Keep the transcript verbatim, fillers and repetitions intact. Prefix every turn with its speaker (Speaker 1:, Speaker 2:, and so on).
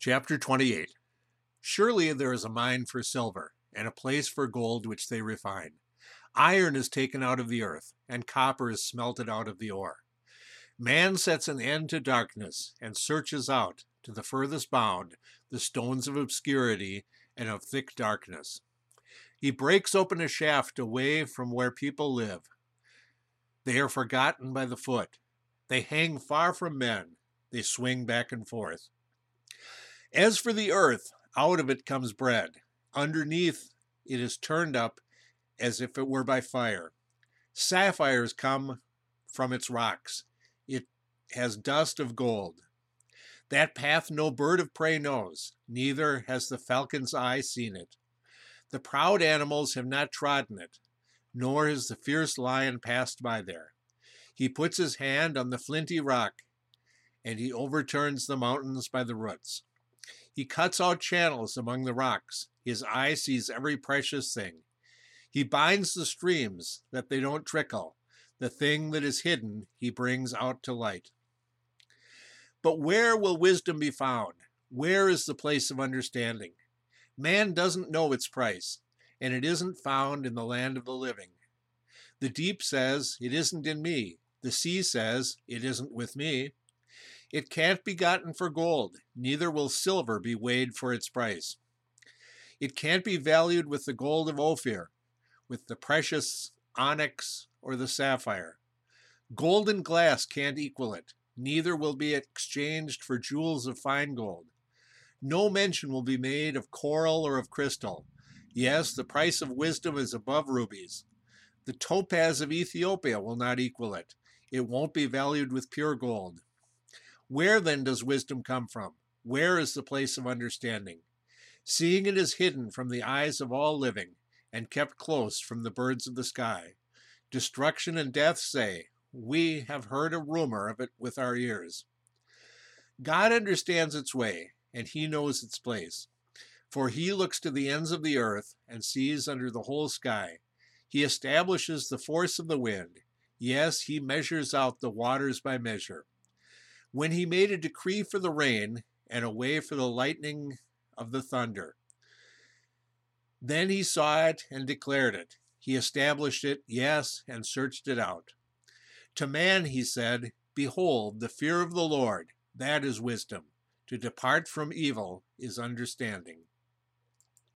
Speaker 1: Chapter twenty-eight. Surely there is a mine for silver, and a place for gold which they refine. Iron is taken out of the earth, and copper is smelted out of the ore. Man sets an end to darkness, and searches out, to the furthest bound, the stones of obscurity and of thick darkness. He breaks open a shaft away from where people live. They are forgotten by the foot. They hang far from men. They swing back and forth. As for the earth, out of it comes bread. Underneath it is turned up as if it were by fire. Sapphires come from its rocks. It has dust of gold. That path no bird of prey knows, neither has the falcon's eye seen it. The proud animals have not trodden it, nor has the fierce lion passed by there. He puts his hand on the flinty rock, and he overturns the mountains by the roots. He cuts out channels among the rocks. His eye sees every precious thing. He binds the streams that they don't trickle. The thing that is hidden he brings out to light. But where will wisdom be found? Where is the place of understanding? Man doesn't know its price, and it isn't found in the land of the living. The deep says, "It isn't in me." The sea says, "It isn't with me." It can't be gotten for gold, neither will silver be weighed for its price. It can't be valued with the gold of Ophir, with the precious onyx or the sapphire. Gold and glass can't equal it, neither will be exchanged for jewels of fine gold. No mention will be made of coral or of crystal. Yes, the price of wisdom is above rubies. The topaz of Ethiopia will not equal it. It won't be valued with pure gold. Where then does wisdom come from? Where is the place of understanding? Seeing it is hidden from the eyes of all living, and kept close from the birds of the sky. Destruction and death say, "We have heard a rumor of it with our ears." God understands its way, and he knows its place. For he looks to the ends of the earth, and sees under the whole sky. He establishes the force of the wind. Yes, he measures out the waters by measure. When he made a decree for the rain, and a way for the lightning of the thunder. Then he saw it and declared it. He established it, yes, and searched it out. To man he said, "Behold, the fear of the Lord, that is wisdom. To depart from evil is understanding."